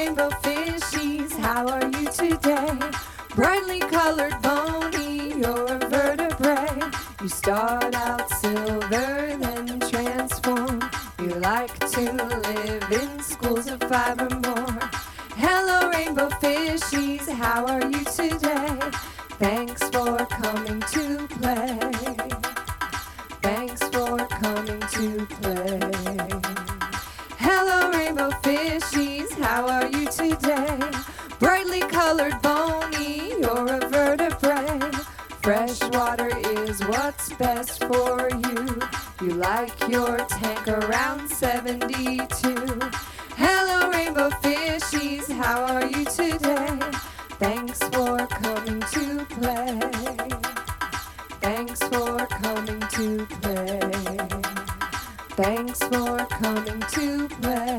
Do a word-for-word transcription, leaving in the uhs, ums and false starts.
rainbow fishies, how are you today? Brightly colored bony, you're a vertebrae. You start out silver, then transform. You like to live in schools of five or more. Hello rainbow fishies, how are you today? Thanks for coming to play. Thanks for coming to play. Hello rainbow fishies, how are you today? Brightly colored bony, you're a vertebrae. Fresh water is what's best for you. You like your tank around seventy-two. Hello rainbow fishies, how are you today? Thanks for coming to play. Thanks for coming to play. Thanks for coming to play.